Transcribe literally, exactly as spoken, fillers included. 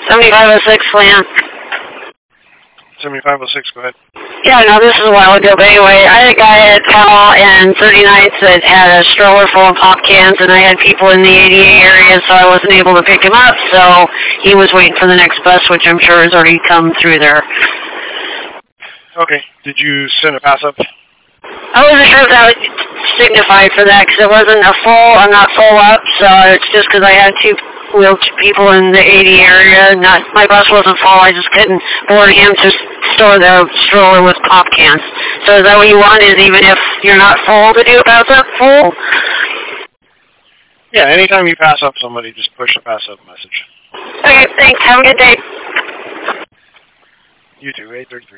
seventy-five oh six, Flan. seventy-five oh six, go ahead. Yeah, no, this is a while ago, but anyway, I had a guy at Powell and thirty-ninth that had a stroller full of pop cans, and I had people in the A D A area, so I wasn't able to pick him up, so he was waiting for the next bus, which I'm sure has already come through there. Okay, did you send a pass up? I wasn't sure if that would signify for that, because it wasn't a full, I'm not full up, so it's just because I had two wheeled people in the A D A area. Not my bus wasn't full, I just couldn't board him to store the stroller with pop cans. So is that what you want, is even if you're not full to do a pass up full? Yeah, anytime you pass up somebody, just push a pass up message. Okay, thanks. Have a good day. You too, eight thirty-three.